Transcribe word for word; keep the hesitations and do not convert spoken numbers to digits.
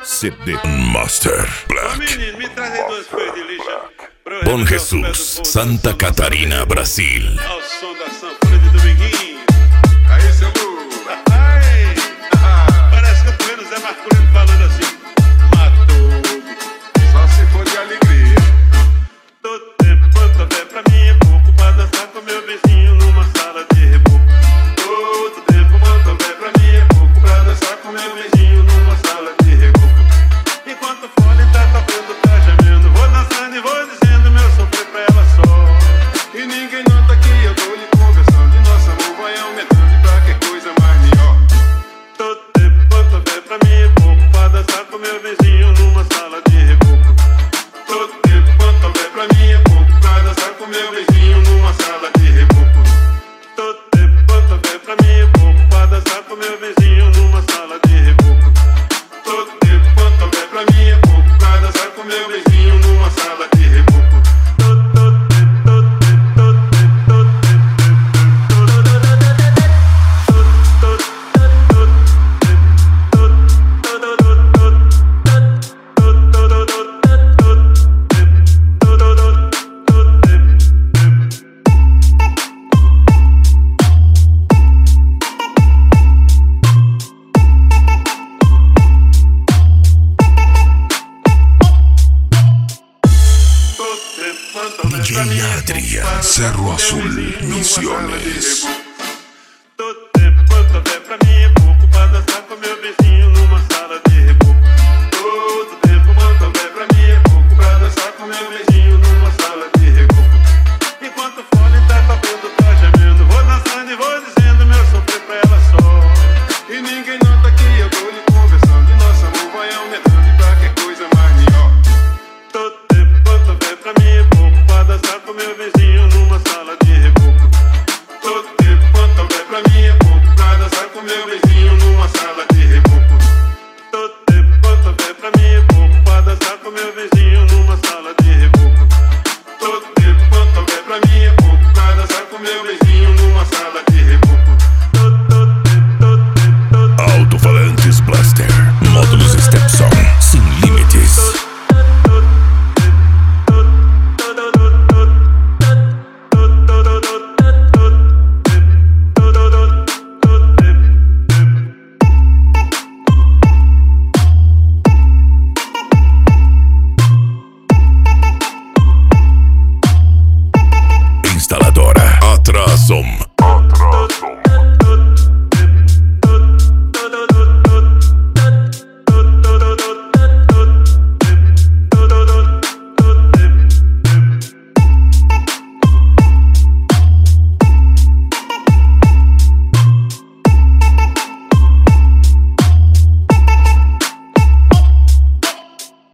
C D Master Black. Menino, me traz aí duas folhas de lixa. Bom Jesus, Santa Catarina, Brasil. Ao som da sanfona de Dominguinho. Aí, seu burro. Ai, parece que eu tô vendo o Zé Marculino falando assim. Matou. Só se for de alegria. Todo tempo quanto houver pra mim é pouco pra dançar com meu vizinho numa sala de reboco. Todo tempo quanto houver pra mim é pouco pra dançar com meu vizinho numa sala de reboco. Enquanto o fone tá tocando, tá gemendo, vou dançando e vou dizendo meu sofrer pra ela só. E ninguém nota que eu tô lhe conversando. E nosso amor vai aumentando e pra que coisa mais melhor. Todo tempo quanto houver pra mim é pouco pra dançar com meu vizinho numa sala de reboco. Todo tempo quanto houver pra mim é pouco pra dançar com meu vizinho numa sala de reboco. Todo tempo quanto houver pra mim é pouco pra dançar com meu vizinho numa sala de reboco. Todo tempo quanto houver pra mim é pouco pra dançar com meu vizinho numa sala de reboco. Todo, todo tempo, todo tempo, todo tempo, todo D J Adrian, Cerro Azul, Misiones.